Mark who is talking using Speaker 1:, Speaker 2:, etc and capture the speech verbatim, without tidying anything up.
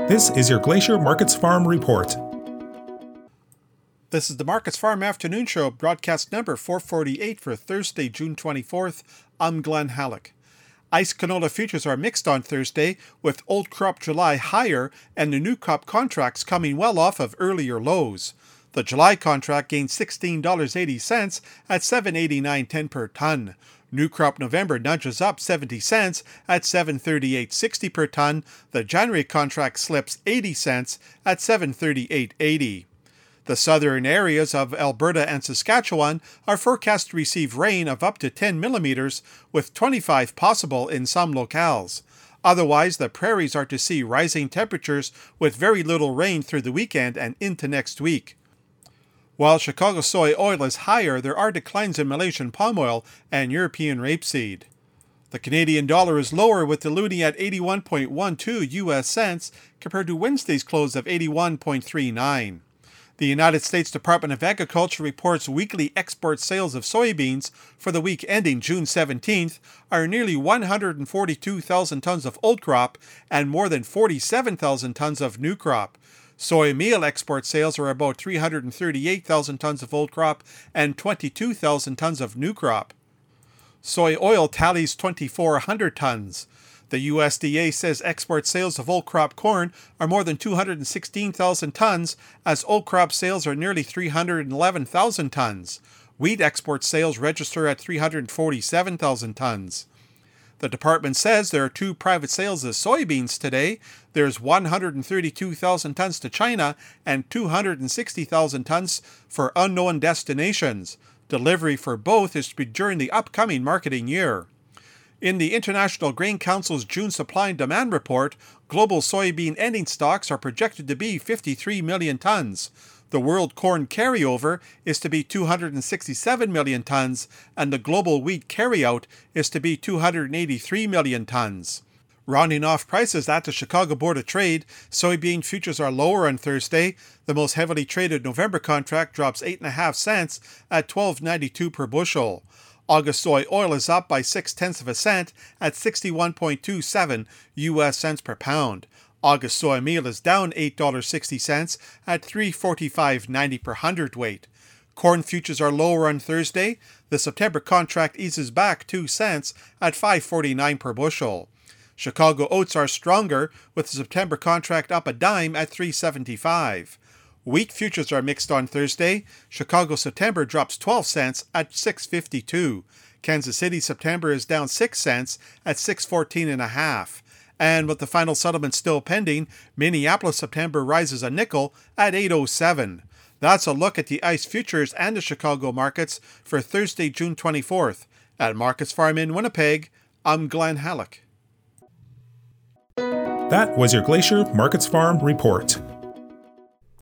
Speaker 1: This is your Glacier Markets Farm Report.
Speaker 2: This is the Markets Farm Afternoon Show, broadcast number four forty-eight for Thursday, June twenty-fourth. I'm Glenn Halleck. Ice canola futures are mixed on Thursday, with old crop July higher and the new crop contracts coming well off of earlier lows. The July contract gained sixteen dollars and eighty cents at seven eighty-nine ten per ton. New crop November nudges up seventy cents at seven thirty-eight sixty per ton. The January contract slips eighty cents at seven thirty-eight eighty. The southern areas of Alberta and Saskatchewan are forecast to receive rain of up to ten millimeters, with twenty-five possible in some locales. Otherwise, the prairies are to see rising temperatures with very little rain through the weekend and into next week. While Chicago soy oil is higher, there are declines in Malaysian palm oil and European rapeseed. The Canadian dollar is lower, with the loonie at eighty-one point one two U S cents compared to Wednesday's close of eighty-one point three nine. The United States Department of Agriculture reports weekly export sales of soybeans for the week ending June seventeenth are nearly one hundred forty-two thousand tons of old crop and more than forty-seven thousand tons of new crop. Soy meal export sales are about three hundred thirty-eight thousand tons of old crop and twenty-two thousand tons of new crop. Soy oil tallies twenty-four hundred tons. The U S D A says export sales of old crop corn are more than two hundred sixteen thousand tons, as old crop sales are nearly three hundred eleven thousand tons. Wheat export sales register at three hundred forty-seven thousand tons. The department says there are two private sales of soybeans today. There's one hundred thirty-two thousand tons to China and two hundred sixty thousand tons for unknown destinations. Delivery for both is to be during the upcoming marketing year. In the International Grain Council's June supply and demand report, global soybean ending stocks are projected to be fifty-three million tons. The world corn carryover is to be two hundred sixty-seven million tons, and the global wheat carryout is to be two hundred eighty-three million tons. Rounding off prices at the Chicago Board of Trade, soybean futures are lower on Thursday. The most heavily traded November contract drops eight point five cents at twelve ninety-two per bushel. August soy oil is up by six tenths of a cent at sixty-one point two seven U S cents per pound. August soy meal is down eight dollars and sixty cents at three forty-five ninety per hundredweight. Corn futures are lower on Thursday. The September contract eases back two cents at five forty-nine per bushel. Chicago oats are stronger, with the September contract up a dime at three seventy-five. Wheat futures are mixed on Thursday. Chicago September drops twelve cents at six fifty-two. Kansas City September is down six cents at six fourteen and a half. And with the final settlement still pending, Minneapolis September rises a nickel at eight oh seven. That's a look at the I C E futures and the Chicago markets for Thursday, June twenty-fourth. At Markets Farm in Winnipeg, I'm Glenn Halleck.
Speaker 1: That was your Glacier Markets Farm Report.